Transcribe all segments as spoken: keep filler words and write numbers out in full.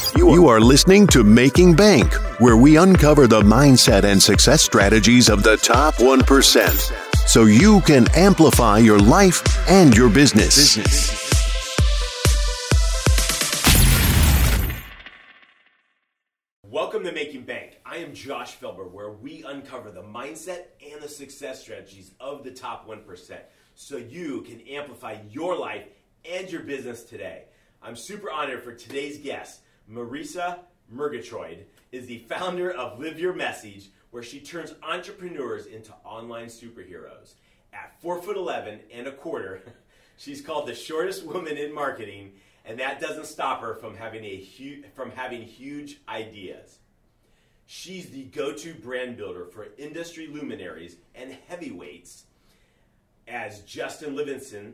You are listening to Making Bank, where we uncover the mindset and success strategies of the top one percent so you can amplify your life and your business. Welcome to Making Bank. I am Josh Felber, where we uncover the mindset and the success strategies of the top one percent so you can amplify your life and your business today. I'm super honored for today's guest. Marisa Murgatroyd is the founder of Live Your Message, where she turns entrepreneurs into online superheroes. At four foot eleven and a quarter, she's called the shortest woman in marketing, and that doesn't stop her from having a hu- from having huge ideas. She's the go-to brand builder for industry luminaries and heavyweights as Justin Livingston,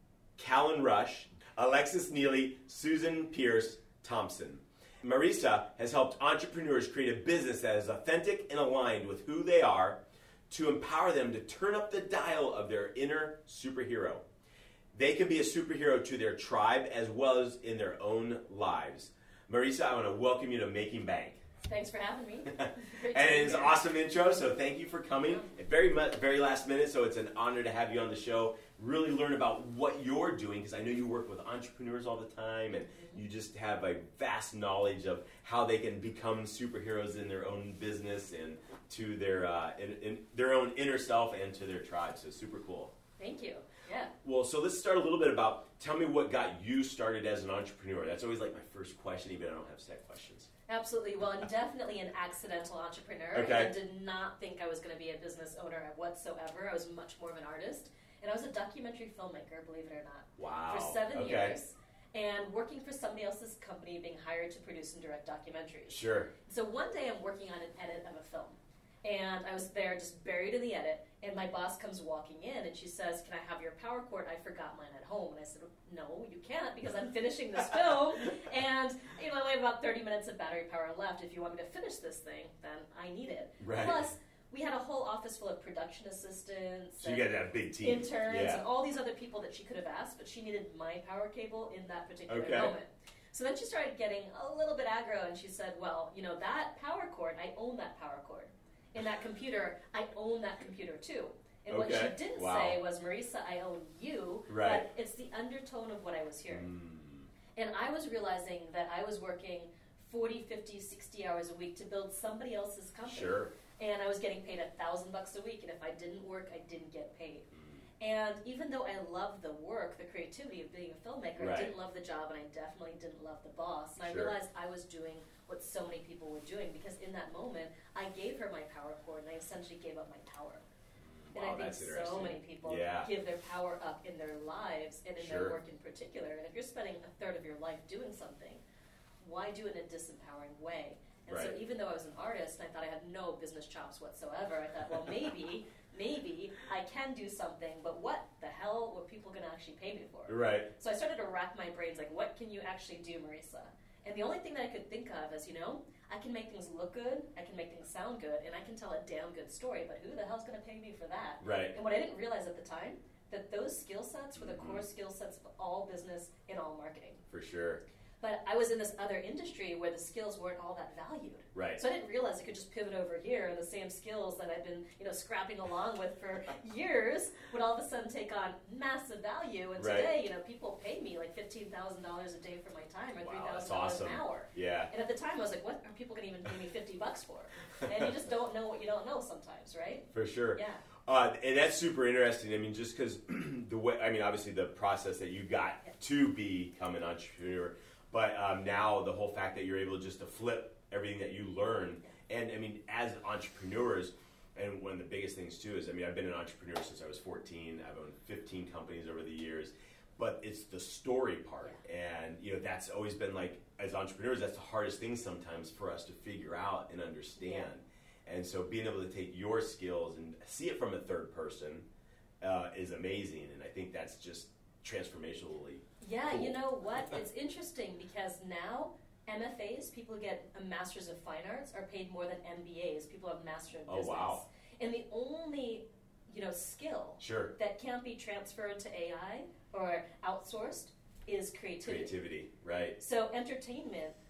Callan Rush, Alexis Neely, Susan Pierce Thompson. Marisa has helped entrepreneurs create a business that is authentic and aligned with who they are to empower them to turn up the dial of their inner superhero. They can be a superhero to their tribe as well as in their own lives. Marisa, I want to welcome you to Making Bank. Thanks for having me. And it's an awesome intro, so thank you for coming. Yeah. Very much, very last minute, so it's an honor to have you on the show. Really learn about what you're doing, because I know you work with entrepreneurs all the time, and you just have a vast knowledge of how they can become superheroes in their own business and to their uh, in, in their own inner self and to their tribe. So super cool. Thank you. Yeah. Well, so let's start a little bit about, tell me what got you started as an entrepreneur. That's always like my first question, even if I don't have set questions. Absolutely. Well, I'm definitely an accidental entrepreneur. Okay. I did not think I was going to be a business owner whatsoever. I was much more of an artist. And I was a documentary filmmaker, believe it or not. Wow. For seven okay. years. And working for somebody else's company, being hired to produce and direct documentaries. Sure. So one day I'm working on an edit of a film. And I was there just buried in the edit, and my boss comes walking in, and she says, "Can I have your power cord? I forgot mine at home." And I said, "No, you can't, because I'm finishing this film, and you know, I have about thirty minutes of battery power left. If you want me to finish this thing, then I need it." Right. Plus, we had a whole office full of production assistants, so you got that big team, interns, yeah. and all these other people that she could have asked, but she needed my power cable in that particular okay. moment. So then she started getting a little bit aggro, and she said, "Well, you know, that power cord, I own that power cord. In that computer, I own that computer too." And okay. what she didn't wow. say was, "Marisa, I own you," right. but it's the undertone of what I was hearing. Mm. And I was realizing that I was working forty, fifty, sixty hours a week to build somebody else's company. Sure. And I was getting paid a thousand bucks a week, and if I didn't work, I didn't get paid. Mm. And even though I loved the work, the creativity of being a filmmaker, right. I didn't love the job, and I definitely didn't love the boss. And sure. I realized I was doing what so many people were doing, because in that moment, I gave her my power cord, and I essentially gave up my power. And wow, I think so many people yeah. give their power up in their lives and in sure. their work in particular. And if you're spending a third of your life doing something, why do it in a disempowering way? And right. so even though I was an artist and I thought I had no business chops whatsoever, I thought, well, maybe, maybe I can do something, but what the hell were people going to actually pay me for? Right. So I started to rack my brains, like, what can you actually do, Marisa? And the only thing that I could think of is, you know, I can make things look good, I can make things sound good, and I can tell a damn good story, but who the hell's going to pay me for that? Right. And what I didn't realize at the time, that those skill sets were the mm-hmm. core skill sets of all business and all marketing. For sure. But I was in this other industry where the skills weren't all that valued. Right. So I didn't realize I could just pivot over here, and the same skills that I've been, you know, scrapping along with for years would all of a sudden take on massive value. And right. today, you know, people pay me like fifteen thousand dollars a day for my time, or wow, three thousand dollars awesome. an hour. Yeah. And at the time, I was like, what are people going to even pay me fifty bucks for? And you just don't know what you don't know sometimes, right? For sure. Yeah. Uh, and that's super interesting. I mean, just because the way, I mean, obviously the process that you got yeah. to become an entrepreneur, but um, now the whole fact that you're able just to flip everything that you learn. Yeah. And I mean, as entrepreneurs, and one of the biggest things too is, I mean, I've been an entrepreneur since I was fourteen. I've owned fifteen companies over the years, but it's the story part. Yeah. And, you know, that's always been like, as entrepreneurs, that's the hardest thing sometimes for us to figure out and understand. Yeah. And so being able to take your skills and see it from a third person uh, is amazing. And I think that's just transformationally Yeah, cool. You know what? It's interesting because now M F As, people who get a Master's of Fine Arts, are paid more than M B As, people who have Master of Business. Oh, wow. And the only, you know, skill sure. that can't be transferred to A I or outsourced is creativity. Creativity, right. So entertainment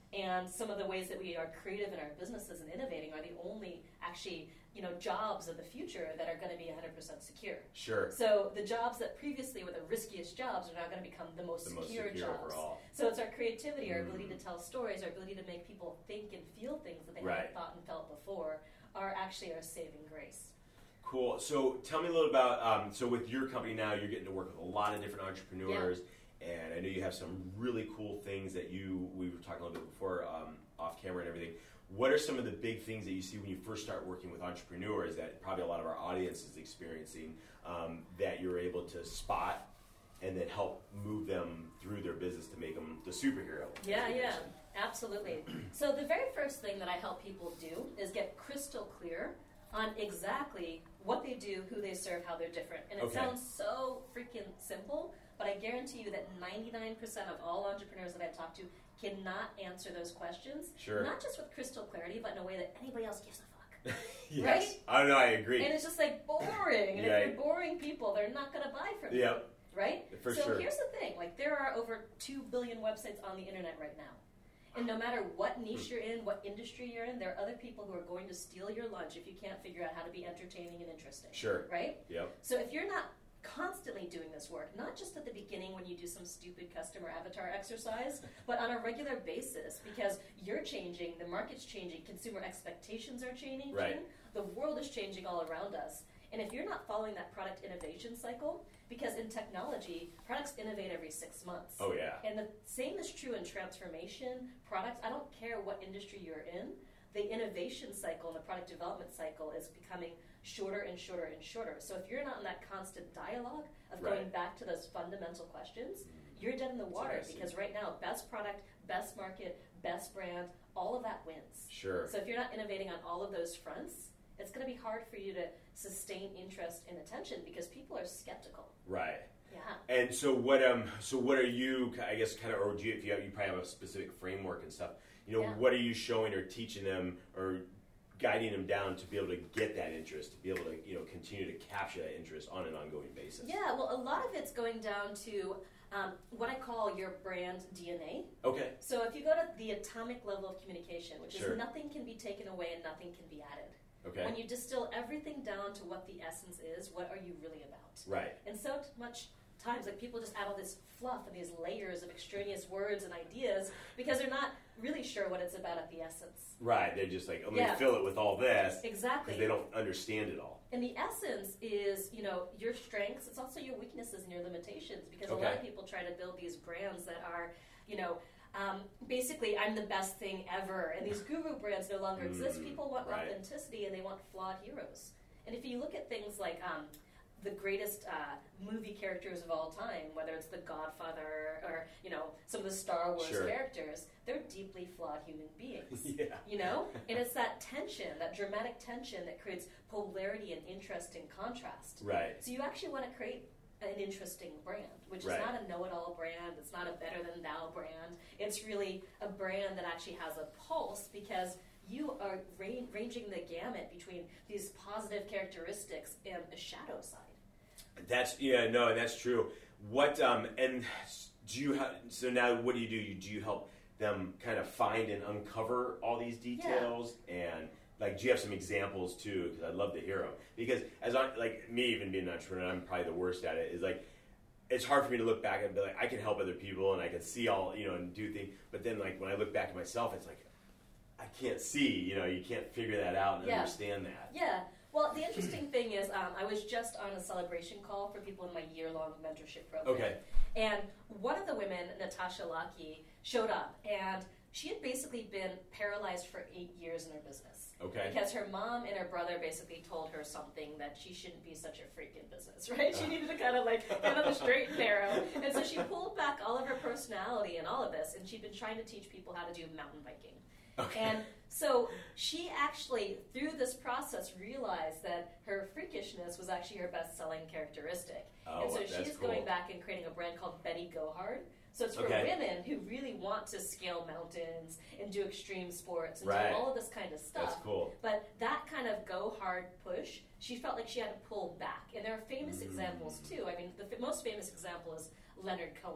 And some of the ways that we are creative in our businesses and innovating are the only actually, you know, jobs of the future that are going to be one hundred percent secure. Sure. So the jobs that previously were the riskiest jobs are now going to become the most The secure, most secure jobs. overall. So it's our creativity, our Mm. ability to tell stories, our ability to make people think and feel things that they Right. haven't thought and felt before are actually our saving grace. Cool. So tell me a little about, um, so with your company now, you're getting to work with a lot of different entrepreneurs, and I know you have some really cool things that you, we were talking a little bit before, um, off camera and everything. What are some of the big things that you see when you first start working with entrepreneurs that probably a lot of our audience is experiencing, um, that you're able to spot and then help move them through their business to make them the superhero? Yeah, yeah, absolutely. So the very first thing that I help people do is get crystal clear on exactly what they do, who they serve, how they're different. And it Okay. sounds so freaking simple, but I guarantee you that ninety-nine percent of all entrepreneurs that I've talked to cannot answer those questions. Sure. Not just with crystal clarity, but in a way that anybody else gives a fuck. Yes. Right? I don't know, I agree. And it's just like boring. And Right. if you're boring people, they're not going to buy from you. Yep. Right? For so sure. here's the thing. Like, there are over two billion websites on the internet right now. And no matter what niche you're in, what industry you're in, there are other people who are going to steal your lunch if you can't figure out how to be entertaining and interesting. Sure. Right? Yep. So if you're not constantly doing this work, not just at the beginning when you do some stupid customer avatar exercise, but on a regular basis, because you're changing, the market's changing, consumer expectations are changing, Right. the world is changing all around us. And if you're not following that product innovation cycle, because in technology, products innovate every six months. Oh, yeah. And the same is true in transformation products. I don't care what industry you're in, the innovation cycle and the product development cycle is becoming shorter and shorter and shorter. So if you're not in that constant dialogue of Right. going back to those fundamental questions, you're dead in the water, interesting. because right now, best product, best market, best brand, all of that wins. Sure. So if you're not innovating on all of those fronts, it's going to be hard for you to sustain interest and attention because people are skeptical. Right. Yeah. And so what um so what are you, I guess, kind of, or do you, if you have, you probably have a specific framework and stuff, you know, Yeah. what are you showing or teaching them or guiding them down to be able to get that interest, to be able to, you know, continue to capture that interest on an ongoing basis? Yeah, well, a lot of it's going down to um, what I call your brand D N A. Okay. So if you go to the atomic level of communication, which Sure. is nothing can be taken away and nothing can be added. Okay. When you distill everything down to what the essence is, what are you really about? Right. And so t- much times, like, people just add all this fluff and these layers of extraneous words and ideas because they're not really sure what it's about at the essence. Right. They're just like, I'm Yeah. going to fill it with all this. Exactly. Because they don't understand it all. And the essence is, you know, your strengths. It's also your weaknesses and your limitations, because a lot Okay. of people try to build these brands that are, you know, um, basically, I'm the best thing ever. And these guru brands no longer exist. Mm, People want right. authenticity and they want flawed heroes. And if you look at things like um, the greatest uh, movie characters of all time, whether it's The Godfather or, you know, some of the Star Wars Sure. characters, they're deeply flawed human beings. Yeah. You know? And it's that tension, that dramatic tension that creates polarity and interest and contrast. Right. So you actually want to create an interesting brand, which Right. is not a know-it-all brand. It's not a better-than-thou brand. It's really a brand that actually has a pulse, because you are ra- ranging the gamut between these positive characteristics and a shadow side. That's, yeah, no, that's true. What, um, and do you have, so now what do you do? You, do you help them kind of find and uncover all these details? And, like, do you have some examples, too? Because I'd love to hear them. Because, as I, like, me even being an entrepreneur, I'm probably the worst at it, is, like, it's hard for me to look back and be like, I can help other people, and I can see all, you know, and do things. But then, like, when I look back at myself, it's like, I can't see, you know, you can't figure that out and Yeah. understand that. Yeah. Well, the interesting thing is, um, I was just on a celebration call for people in my year-long mentorship program. Okay. And one of the women, Natasha Lucky, showed up, and she had basically been paralyzed for eight years in her business. Okay. Because her mom and her brother basically told her something that she shouldn't be such a freak in business, right? She needed to kind of like get on the straight and narrow. And so she pulled back all of her personality and all of this, and she'd been trying to teach people how to do mountain biking. Okay. And so she actually, through this process, realized that her freakishness was actually her best-selling characteristic. Oh, and so that's she's cool. going back and creating a brand called Betty Go Hard. So it's for Okay. women who really want to scale mountains and do extreme sports and Right. do all of this kind of stuff. That's cool. But that kind of go hard push, she felt like she had to pull back. And there are famous Mm. examples too. I mean, the f- most famous example is Leonard Cohen.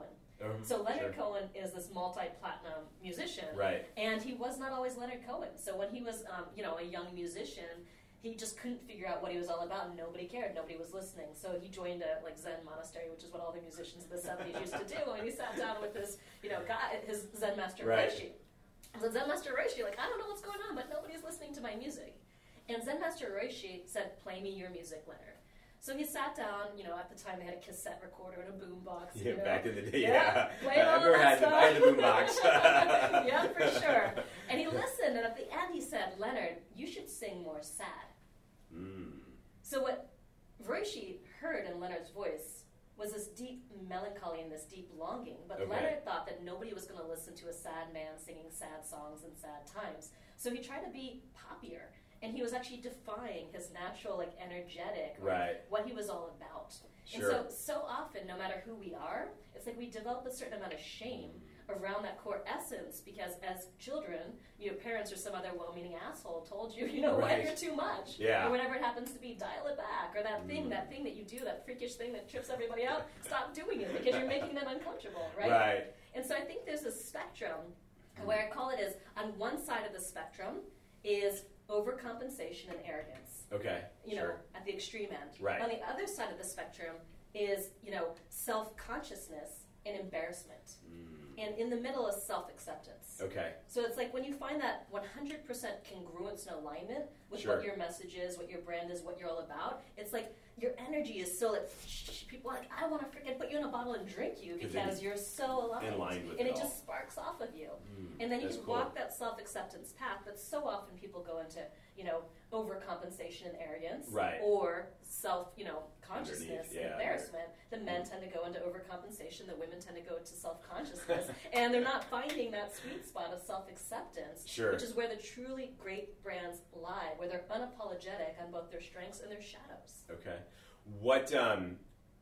Um, So Leonard sure. Cohen is this multi-platinum musician, Right. and he was not always Leonard Cohen. So when he was, um, you know, a young musician, he just couldn't figure out what he was all about, and nobody cared, nobody was listening. So he joined a like Zen monastery, which is what all the musicians of the seventies used to do. And he sat down with his, you know, guy, his Zen master Right. Reishi. So Zen master Reishi, like, I don't know what's going on, but nobody's listening to my music. And Zen master Reishi said, "Play me your music, Leonard." So he sat down, you know, at the time they had a cassette recorder and a boom box. Yeah, you know. back in the day, Yeah, yeah. playing all I never that had the, I had the stuff. boom box. Yeah, for sure. And he listened, and at the end he said, "Leonard, you should sing more sad." Mm. So what Reishi heard in Leonard's voice was this deep melancholy and this deep longing. But Okay. Leonard thought that nobody was going to listen to a sad man singing sad songs in sad times. So he tried to be poppier. And he was actually defying his natural, like, energetic, like, Right. what he was all about. Sure. And so, so often, no matter who we are, it's like we develop a certain amount of shame around that core essence because as children, your parents or some other well-meaning asshole told you, you know Right. what, you're too much. Yeah. Or whatever it happens to be, dial it back. Or that thing, Mm. that thing that you do, that freakish thing that trips everybody out, stop doing it because you're making them uncomfortable, right? Right. And so I think there's a spectrum, and where I call it is, on one side of the spectrum is overcompensation and arrogance. Okay. You know, Sure. at the extreme end. Right. On the other side of the spectrum is, you know, self-consciousness and embarrassment. Mm. And in the middle is self-acceptance. Okay. So it's like when you find that one hundred percent congruence and alignment with Sure. what your message is, what your brand is, what you're all about, it's like your energy is so like, people are like, I want to freaking put you in a bottle and drink you 'Cause because in- you're so aligned. in line with and it it all. just sparks off of you. Mm, And then you that's just cool. walk that self-acceptance path, but so often people go into, you know, overcompensation and arrogance. Right. Or self, you know, consciousness Underneath, and yeah, embarrassment. The men tend to go into overcompensation, the women tend to go into self-consciousness. And they're not finding that sweet spot of self-acceptance, Sure. which is where the truly great brands lie, where they're unapologetic on both their strengths and their shadows. Okay. What, um,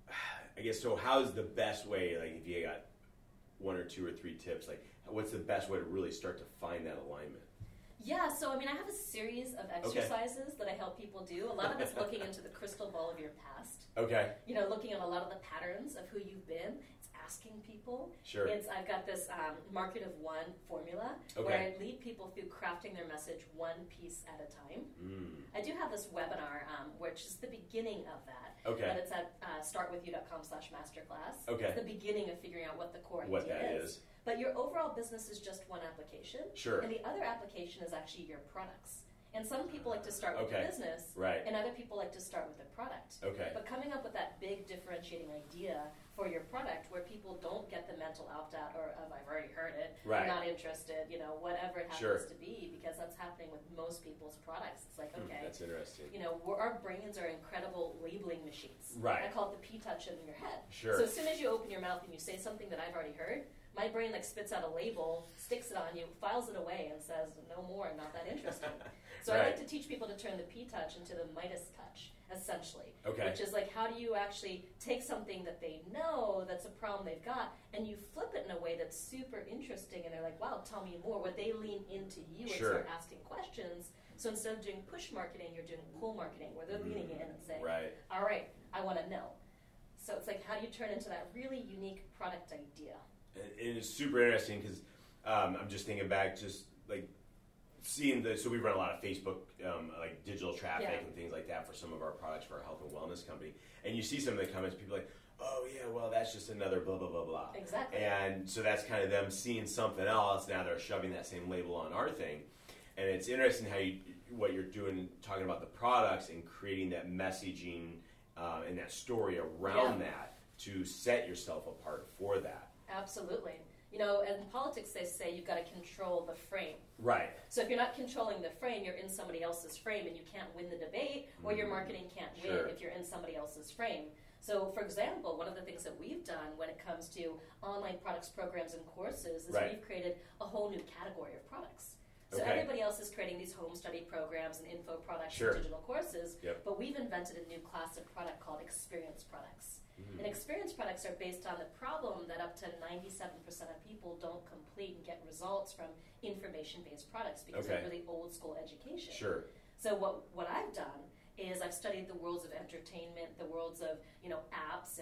I guess, so how's the best way, like, if you got one or two or three tips, like, what's the best way to really start to find that alignment? Yeah, so I mean, I have a series of exercises that I help people do. A lot of it's looking into the crystal ball of your past. Okay. You know, looking at a lot of the patterns of who you've been. It's asking people. Sure. It's I've got this um, market of one formula where Okay. I lead people through crafting their message one piece at a time. Mm. I do have this webinar, um, which is the beginning of that. Okay. But it's at uh, startwithyou.com slash masterclass. Okay. It's the beginning of figuring out what the core What idea that is. is. But your overall business is just one application. Sure. And the other application is actually your products. And some people like to start with Okay. the business, Right. and other people like to start with the product. Okay. But coming up with that big differentiating idea for your product where people don't get the mental opt-out or of I've already heard it, Right. I'm not interested, you know, whatever it happens Sure. to be, because that's happening with most people's products. It's like, Hmm, okay, that's interesting. you know, we're, our brains are incredible labeling machines. Right. I call it the P-touch in your head. Sure. So as soon as you open your mouth and you say something that I've already heard, my brain like spits out a label, sticks it on you, files it away, and says, no more, I'm not that interested. So I Right. like to teach people to turn the P-touch into the Midas touch, essentially. Okay. Which is like, how do you actually take something that they know that's a problem they've got, and you flip it in a way that's super interesting, and they're like, wow, tell me more. Where they lean into you Sure. and start asking questions. So instead of doing push marketing, you're doing pull marketing, where they're leaning in and saying, Right. all right, I want to know. So it's like, how do you turn into that really unique product idea? And and it's super interesting because um, I'm just thinking back, just like seeing the, so we run a lot of Facebook, um, like digital traffic Yeah. and things like that for some of our products for our health and wellness company. And you see some of the comments, people are like, oh yeah, well that's just another blah, blah, blah, blah. Exactly. And so that's kind of them seeing something else. Now they're shoving that same label on our thing. And it's interesting how you, what you're doing, talking about the products and creating that messaging uh, and that story around Yeah. that to set yourself apart for that. Absolutely. You know, in politics they say you've got to control the frame. Right. So if you're not controlling the frame, you're in somebody else's frame and you can't win the debate, or your marketing can't win Sure. if you're in somebody else's frame. So for example, one of the things that we've done when it comes to online products, programs, and courses is Right. we've created a whole new category of products. So Okay. everybody else is creating these home study programs and info products Sure. and digital courses, Yep. but we've invented a new class of product called experience products. Mm-hmm. And experience products are based on the problem that up to ninety-seven percent of people don't complete and get results from information-based products because Okay. of really old school education. Sure. So what what I've done is I've studied the worlds of entertainment, the worlds of, you know, apps and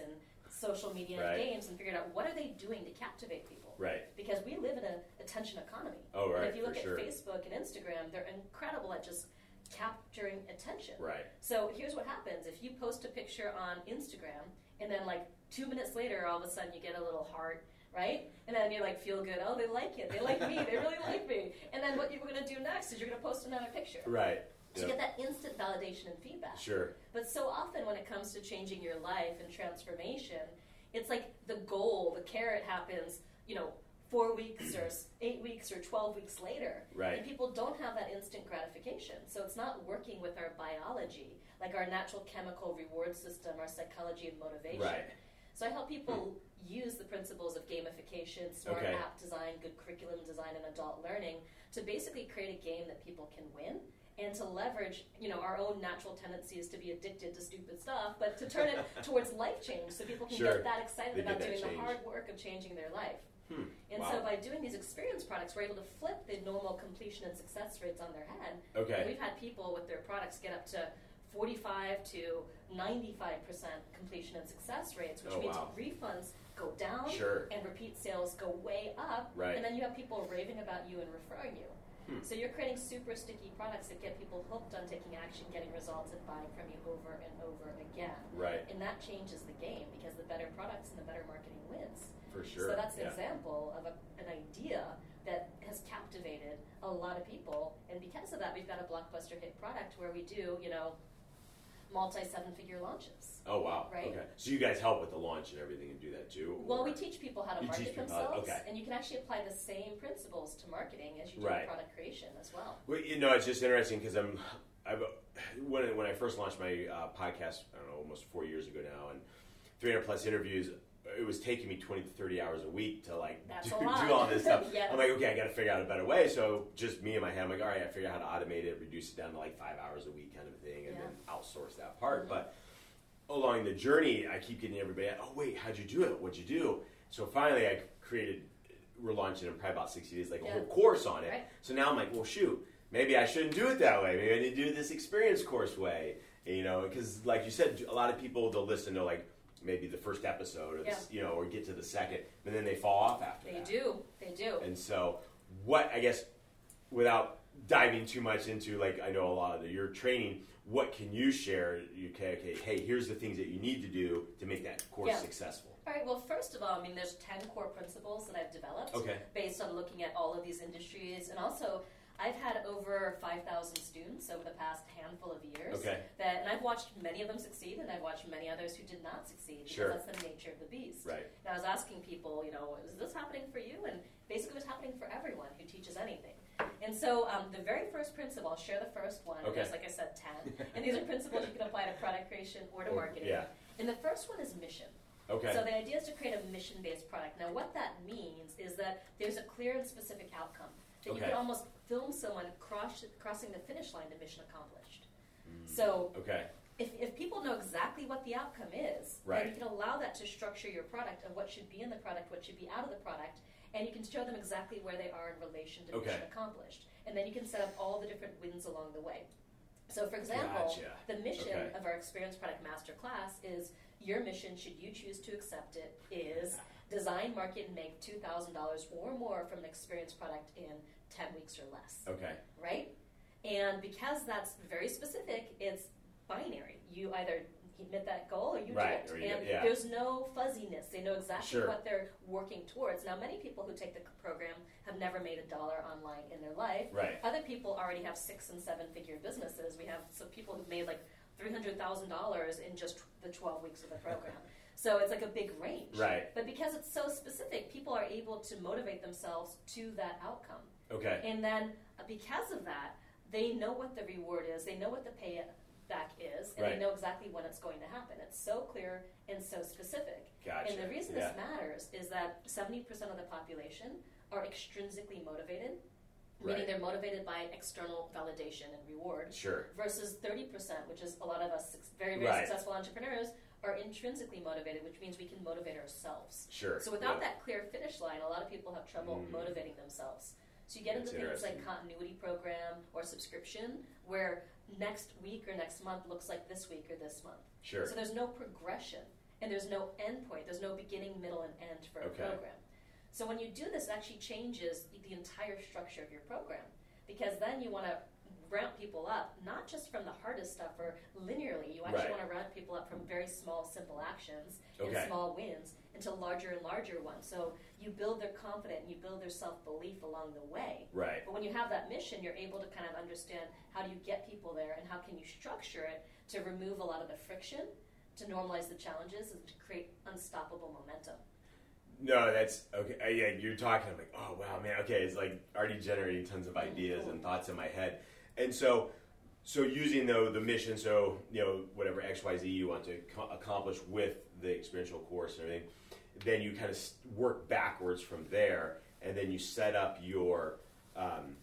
social media Right. and games and figured out what are they doing to captivate people. Right. Because we live in an attention economy. Oh, right, And if you look for at sure. Facebook and Instagram, they're incredible at just capturing attention. Right. So here's what happens. If you post a picture on Instagram and then like two minutes later, all of a sudden you get a little heart, right? And then you like feel good. Oh, they like it. They like me. They really like me. And then what you're going to do next is you're going to post another picture. Right. So you get that instant validation and feedback. Sure. But so often when it comes to changing your life and transformation, it's like the goal, the carrot happens, you know, four weeks or eight weeks or twelve weeks later. Right. And people don't have that instant gratification. So it's not working with our biology, like our natural chemical reward system, our psychology of motivation. Right. So I help people use the principles of gamification, smart Okay. app design, good curriculum design, and adult learning to basically create a game that people can win and to leverage, you know, our own natural tendencies to be addicted to stupid stuff, but to turn it towards life change so people can Sure. get that excited They about get that doing change. the hard work of changing their life. Hmm. And Wow. so by doing these experience products, we're able to flip the normal completion and success rates on their head. Okay. And we've had people with their products get up to forty-five to ninety-five percent completion and success rates, which Oh, means wow. refunds go down Sure. and repeat sales go way up. Right. And then you have people raving about you and referring you. Hmm. So you're creating super sticky products that get people hooked on taking action, getting results, and buying from you over and over again. Right. And that changes the game because the better products and the better marketing wins. For sure. So that's an Yeah. example of a, an idea that has captivated a lot of people. And because of that, we've got a blockbuster hit product where we do, you know, multi seven-figure launches. Oh, wow. Right. Okay. So you guys help with the launch and everything and do that too? Well, or- we teach people how to You market teach people how- themselves, okay. and you can actually apply the same principles to marketing as you do Right. to product creation as well. Well, you know, it's just interesting because I'm, I've, when when I first launched my uh, podcast, I don't know, almost four years ago now, and three hundred plus interviews, it was taking me twenty to thirty hours a week to like That's do, a lot. do all this stuff. Yes. I'm like, okay, I got to figure out a better way. So just me in my head, I'm like, all right, I figure out how to automate it, reduce it down to like five hours a week kind of thing, and Yeah. then outsource that part. But along the journey, I keep getting everybody, oh wait, how'd you do it? What'd you do? So finally, I created. We're launching in probably about sixty days, like a Yeah. whole course on it. Right. So now I'm like, well, shoot, maybe I shouldn't do it that way. Maybe I need to do it this experience course way. You know, because like you said, a lot of people they'll listen to like maybe the first episode, or Yeah. this, you know, or get to the second, and then they fall off after They that. do. They do. And so, what I guess, without diving too much into like I know a lot of the, your training, what can you share? You okay, okay, hey, here's the things that you need to do to make that course Yeah. successful. All right, well, first of all, I mean, there's ten core principles that I've developed Okay. based on looking at all of these industries. And also, I've had over five thousand students over the past handful of years. Okay. That, and I've watched many of them succeed, and I've watched many others who did not succeed. Because Sure. that's the nature of the beast. Right. And I was asking people, you know, is this happening for you? And basically, it was happening for everyone who teaches anything. And so um, the very first principle, I'll share the first one. Okay. There's, like I said, ten. And these are principles you can apply to product creation or to Or- marketing. yeah. And the first one is mission. Okay. So the idea is to create a mission-based product. Now, what that means is that there's a clear and specific outcome. That you Okay. can almost film someone cross, crossing the finish line to mission accomplished. So okay. if, if people know exactly what the outcome is, Right. then you can allow that to structure your product of what should be in the product, what should be out of the product, and you can show them exactly where they are in relation to Okay. mission accomplished. And then you can set up all the different wins along the way. So, for example, Gotcha. the mission Okay. of our Experience Product Masterclass is your mission, should you choose to accept it, is design, market, and make two thousand dollars or more from an experience product in ten weeks or less. Okay. Right? And because that's very specific, it's binary. You either hit that goal or you Right, don't. or you And don't, yeah. there's no fuzziness. They know exactly Sure. what they're working towards. Now, many people who take the program have never made a dollar online in their life. Right. Other people already have six and seven figure businesses. We have some people who've made like three hundred thousand dollars in just the twelve weeks of the program. So it's like a big range. Right. But because it's so specific, people are able to motivate themselves to that outcome. Okay. And then uh, because of that, they know what the reward is, they know what the payback is, and Right. they know exactly when it's going to happen. It's so clear and so specific. Gotcha. And the reason Yeah. this matters is that seventy percent of the population are extrinsically motivated, meaning Right. they're motivated by external validation and reward, Sure. versus thirty percent, which is a lot of us suc- very, very Right. successful entrepreneurs, are intrinsically motivated, which means we can motivate ourselves. Sure. So without Yeah. that clear finish line, a lot of people have trouble Mm. motivating themselves. So you get That's into things like interesting. continuity program or subscription, where next week or next month looks like this week or this month. Sure. So there's no progression. and there's no end point. There's no beginning, middle, and end for a Okay. program. So when you do this, it actually changes the entire structure of your program, because then you want to ramp people up, not just from the hardest stuff or linearly. You actually Right. want to ramp people up from very small, simple actions Okay. and small wins into larger and larger ones. So you build their confidence, you build their self-belief along the way. Right. But when you have that mission, you're able to kind of understand how do you get people there and how can you structure it to remove a lot of the friction, to normalize the challenges, and to create unstoppable momentum. No, that's okay. Uh, yeah, you're talking. I'm like, oh wow, man. Okay, it's like already generating tons of ideas and thoughts in my head, and so, so using though the mission, so you know whatever X Y Z you want to co- accomplish with the experiential course and everything, then you kind of work backwards from there, and then you set up your um,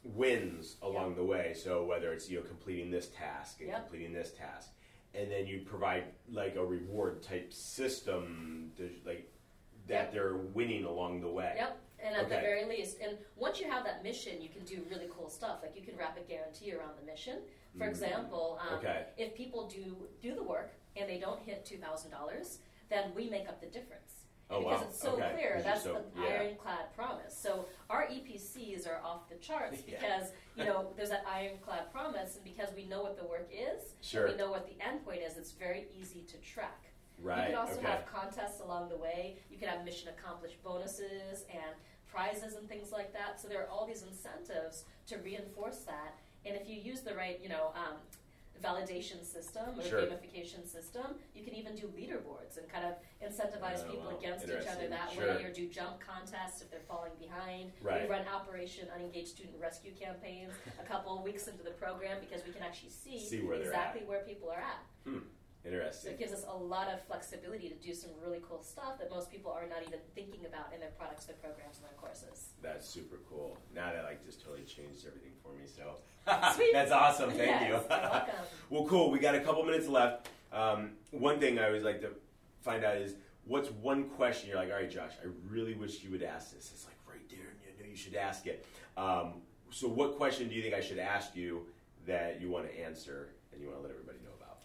wins along Yep. the way. So whether it's you know completing this task and Yep. completing this task, and then you provide like a reward type system to like. That Yep. they're winning along the way. Yep, and at the Okay. very least, and once you have that mission, you can do really cool stuff. Like you can wrap a guarantee around the mission. For Mm. example, um, Okay. if people do do the work and they don't hit two thousand dollars, then we make up the difference. Oh, because wow. it's so Okay. clear, 'Cause that's you're so- the yeah. ironclad promise. So our E P Cs are off the charts Yeah. because you know there's that ironclad promise, and because we know what the work is, Sure. and we know what the end point is, it's very easy to track. Right. You can also okay. have contests along the way. You can have mission accomplished bonuses and prizes and things like that. So there are all these incentives to reinforce that. And if you use the right, you know, um, validation system or Sure. gamification system, you can even do leaderboards and kind of incentivize Oh, people wow. against each other Interesting. that Sure. way, or do jump contests if they're falling behind. Right. We run Operation Unengaged Student Rescue campaigns a couple of weeks into the program because we can actually see, See where they're exactly at. where people are at. Hmm. So Interesting. it gives us a lot of flexibility to do some really cool stuff that most people are not even thinking about in their products, their programs, and their courses. That's super cool. Now that like just totally changed everything for me. So Sweet. that's awesome. Thank Yes, you. you're welcome. Well, cool. We got a couple minutes left. Um, one thing I always like to find out is what's one question you're like, all right, Josh, I really wish you would ask this. It's like right there, and you know you should ask it. Um, so, what question do you think I should ask you that you want to answer and you want to let everybody know about?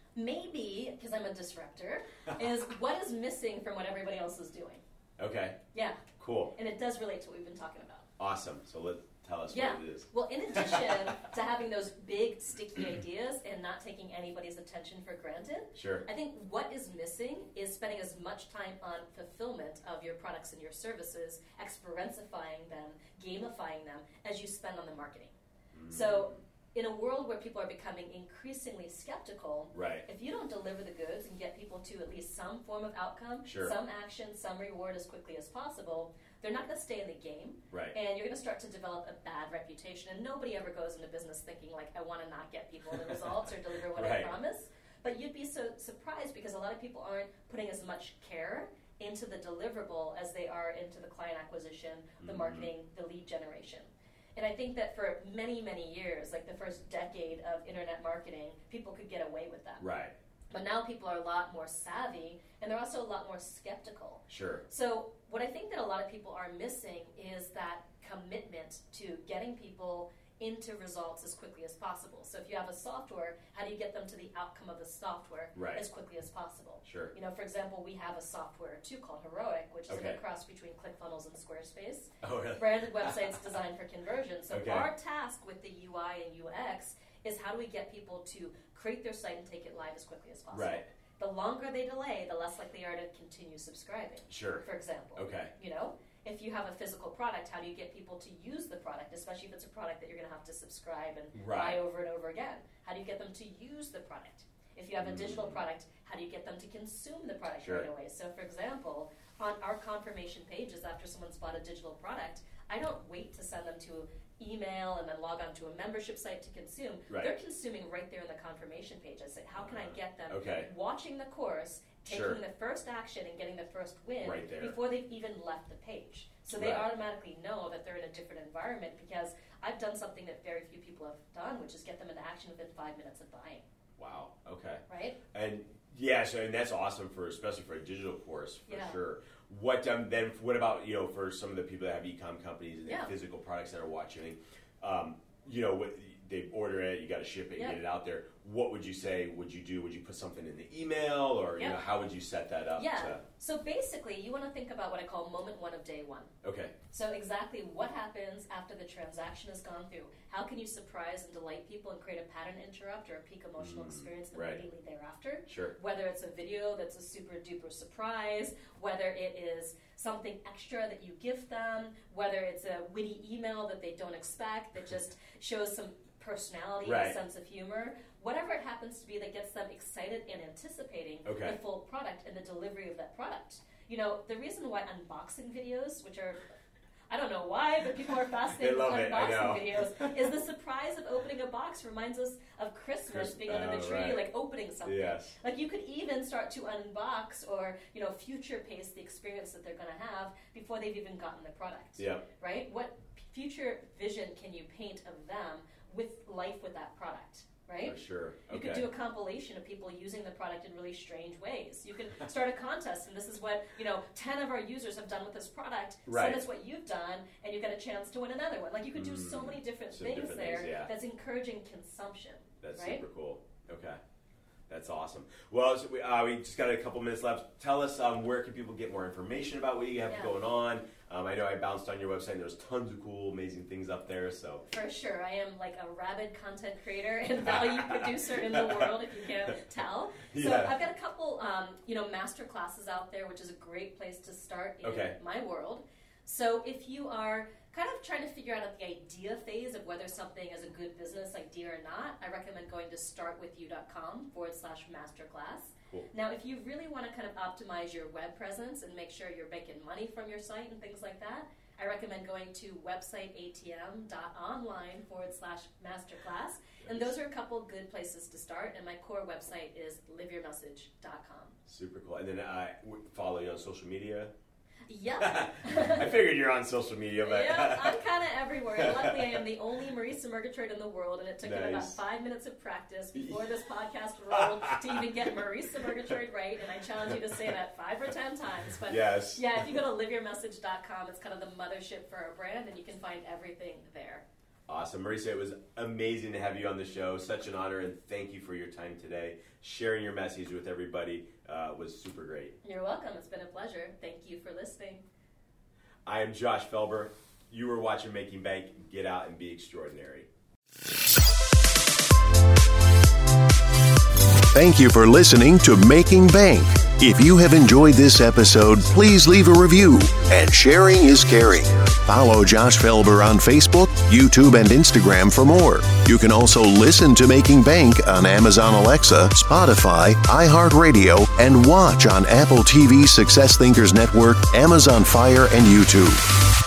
Maybe, because I'm a disruptor, is what is missing from what everybody else is doing. Okay. Yeah, Cool. and it does relate to what we've been talking about. Awesome. So let tell us Yeah. what it is. Well, in addition to having those big, sticky ideas and not taking anybody's attention for granted, Sure. I think what is missing is spending as much time on fulfillment of your products and your services, experientifying them, gamifying them, as you spend on the marketing. Mm. So, in a world where people are becoming increasingly skeptical, Right. if you don't deliver the goods and get people to at least some form of outcome, Sure. some action, some reward as quickly as possible, they're not going to stay in the game. Right. And you're going to start to develop a bad reputation. And nobody ever goes into business thinking, like, I want to not get people the results or deliver what Right. I promise. But you'd be so surprised because a lot of people aren't putting as much care into the deliverable as they are into the client acquisition, the Mhm. marketing, the lead generation. And I think that for many, many years, like the first decade of internet marketing, people could get away with that. Right. But now people are a lot more savvy, and they're also a lot more skeptical. Sure. So what I think that a lot of people are missing is that commitment to getting people into results as quickly as possible. So if you have a software, how do you get them to the outcome of the software Right. as quickly as possible? Sure. You know, for example, we have a software too called Heroic, which is Okay. a cross between ClickFunnels and Squarespace. Oh, really? Branded websites designed for conversion. So Okay. our task with the U I and U X is how do we get people to create their site and take it live as quickly as possible. Right. The longer they delay, the less likely they are to continue subscribing, Sure. for example. Okay. You know, if you have a physical product, how do you get people to use the product, especially if it's a product that you're going to have to subscribe and Right. buy over and over again? How do you get them to use the product? If you have a digital Mm. product, how do you get them to consume the product Sure. right away? So, for example, on our confirmation pages after someone's bought a digital product, I don't wait to send them to email and then log on to a membership site to consume. Right. They're consuming right there in the confirmation page. I say, how can I get them Okay. watching the course, taking Sure. the first action and getting the first win Right there. before they've even left the page. So they Right. automatically know that they're in a different environment because I've done something that very few people have done, which is get them into action within five minutes of buying, Wow. Okay. right? And yeah, so and that's awesome for especially for a digital course for Yeah. sure. What um, then? What about you know for some of the people that have e-com companies and they have Yeah. physical products that are watching? Um, you know, what, they order it, you got to ship it, Yep. and get it out there. What would you say? Would you do? Would you put something in the email, or you Yep. know, how would you set that up? Yeah. To, So basically, you want to think about what I call moment one of day one. okay. So exactly what happens after the transaction has gone through? How can you surprise and delight people and create a pattern interrupt or a peak emotional Mm, experience right. immediately thereafter? Sure. Whether it's a video that's a super duper surprise, whether it is something extra that you gift them, whether it's a witty email that they don't expect that just shows some personality Right. and sense of humor, whatever it happens to be that gets them excited and anticipating Okay. the full product and the delivery of that product. You know, the reason why unboxing videos, which are, I don't know why, but people are fascinated They with love it, I unboxing know. videos, is the surprise of opening a box reminds us of Christmas, Christ- being under the oh, tree, right. like opening something. Yes. Like you could even start to unbox or, you know, future pace the experience that they're going to have before they've even gotten the product. Yeah. Right? What future vision can you paint of them with life with that product? Right? For sure. You Okay. could do a compilation of people using the product in really strange ways. You could start a contest, and this is what, you know, ten of our users have done with this product. Right. Send us what you've done, and you get a chance to win another one. Like, you could do so Mm. many different Some things different there things, yeah. that's encouraging consumption. That's right? super cool. Okay. That's awesome. Well, so we, uh, we just got a couple minutes left. Tell us um, where can people get more information about what you have Yeah. going on. Um, I know I bounced on your website, and there's tons of cool, amazing things up there. So For sure. I am like a rabid content creator and value producer in the world, if you can't tell. So Yeah. I've got a couple, um, you know, master classes out there, which is a great place to start in Okay. my world. So if you are kind of trying to figure out the idea phase of whether something is a good business idea or not, I recommend going to startwithyou.com forward slash masterclass. Cool. Now, if you really want to kind of optimize your web presence and make sure you're making money from your site and things like that, I recommend going to websiteatm.online forward slash masterclass. And those are a couple good places to start. And my core website is live your message dot com. super cool. And then I uh, follow you on social media. Yep. I figured you're on social media, but Yeah, I'm kind of everywhere. And luckily, I am the only Marisa Murgatroyd in the world, and it took me about Nice. five minutes of practice before this podcast rolled to even get Marisa Murgatroyd right. And I challenge you to say that five or ten times. But yes. yeah, if you go to live your message dot com, it's kind of the mothership for our brand, and you can find everything there. Awesome. Marisa, it was amazing to have you on the show. Such an honor, and thank you for your time today. Sharing your message with everybody uh, was super great. You're welcome. It's been a pleasure. Thank you for listening. I am Josh Felber. You were watching Making Bank. Get out and be extraordinary. Thank you for listening to Making Bank. If you have enjoyed this episode, please leave a review, and sharing is caring. Follow Josh Felber on Facebook, YouTube, and Instagram for more. You can also listen to Making Bank on Amazon Alexa, Spotify, iHeartRadio, and watch on Apple T V, Success Thinkers Network, Amazon Fire, and YouTube.